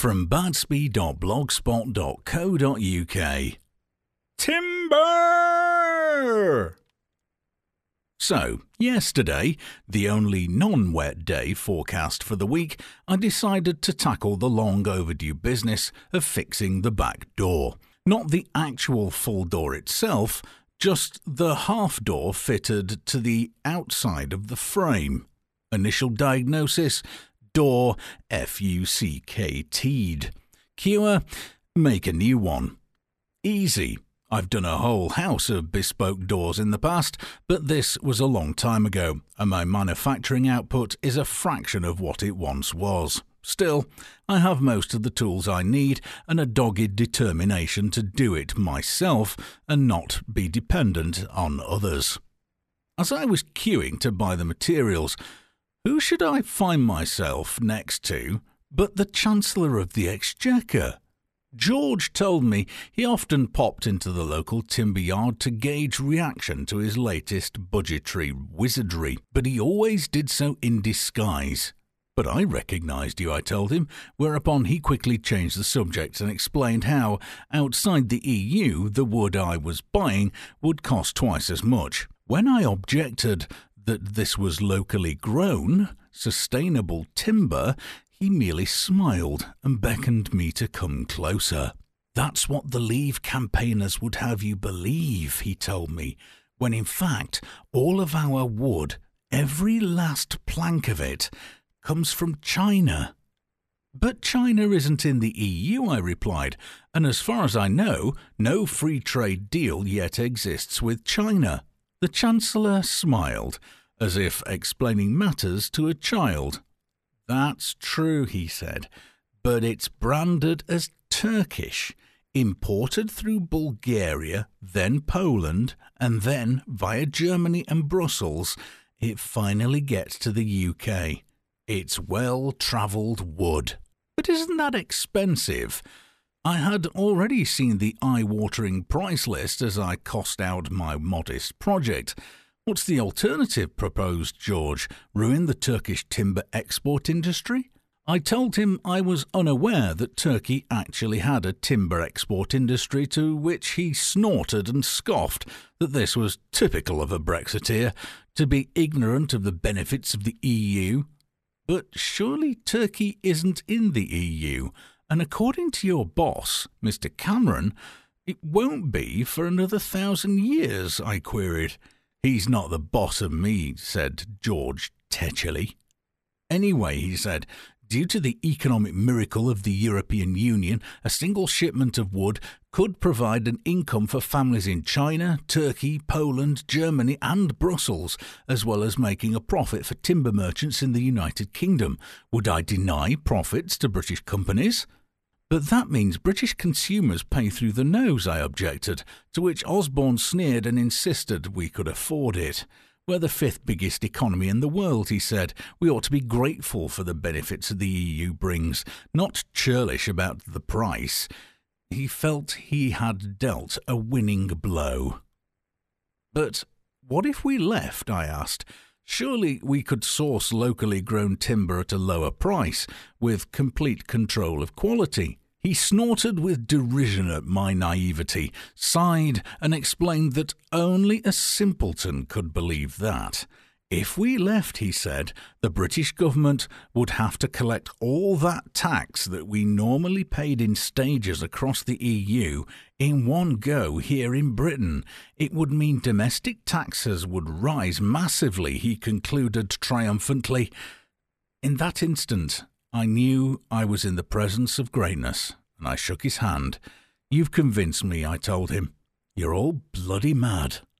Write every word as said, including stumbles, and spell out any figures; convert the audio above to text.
from badsby dot blogspot dot co dot uk. Timber! So, yesterday, the only non-wet day forecast for the week, I decided to tackle the long overdue business of fixing the back door. Not the actual full door itself, just the half door fitted to the outside of the frame. Initial diagnosis: door F U C K T'd. Cure: make a new one. Easy. I've done a whole house of bespoke doors in the past, but this was a long time ago, and my manufacturing output is a fraction of what it once was. Still, I have most of the tools I need and a dogged determination to do it myself and not be dependent on others. As I was queuing to buy the materials, who should I find myself next to but the Chancellor of the Exchequer? George told me he often popped into the local timber yard to gauge reaction to his latest budgetary wizardry, but he always did so in disguise. But I recognised you, I told him, whereupon he quickly changed the subject and explained how, outside the E U, the wood I was buying would cost twice as much. When I objected that this was locally grown, sustainable timber, he merely smiled and beckoned me to come closer. That's what the Leave campaigners would have you believe, he told me, when in fact all of our wood, every last plank of it, comes from China. But China isn't in the E U, I replied, and as far as I know, no free trade deal yet exists with China. The Chancellor smiled, as if explaining matters to a child. That's true, he said, but it's branded as Turkish, imported through Bulgaria, then Poland, and then via Germany and Brussels, it finally gets to the U K. It's well-travelled wood. But isn't that expensive? I had already seen the eye-watering price list as I cost out my modest project. What's the alternative, proposed George? Ruin the Turkish timber export industry? I told him I was unaware that Turkey actually had a timber export industry, to which he snorted and scoffed that this was typical of a Brexiteer, to be ignorant of the benefits of the E U. But surely Turkey isn't in the E U, and according to your boss, Mister Cameron, it won't be for another thousand years, I queried. He's not the boss of me, said George tetchily. Anyway, he said, due to the economic miracle of the European Union, a single shipment of wood could provide an income for families in China, Turkey, Poland, Germany and Brussels, as well as making a profit for timber merchants in the United Kingdom. Would I deny profits to British companies? But that means British consumers pay through the nose, I objected, to which Osborne sneered and insisted we could afford it. We're the fifth biggest economy in the world, he said. We ought to be grateful for the benefits the E U brings, not churlish about the price. He felt he had dealt a winning blow. But what if we left, I asked. Surely we could source locally grown timber at a lower price, with complete control of quality. He snorted with derision at my naivety, sighed, and explained that only a simpleton could believe that. If we left, he said, the British government would have to collect all that tax that we normally paid in stages across the E U in one go here in Britain. It would mean domestic taxes would rise massively, he concluded triumphantly. In that instant, I knew I was in the presence of greatness, and I shook his hand. You've convinced me, I told him. You're all bloody mad.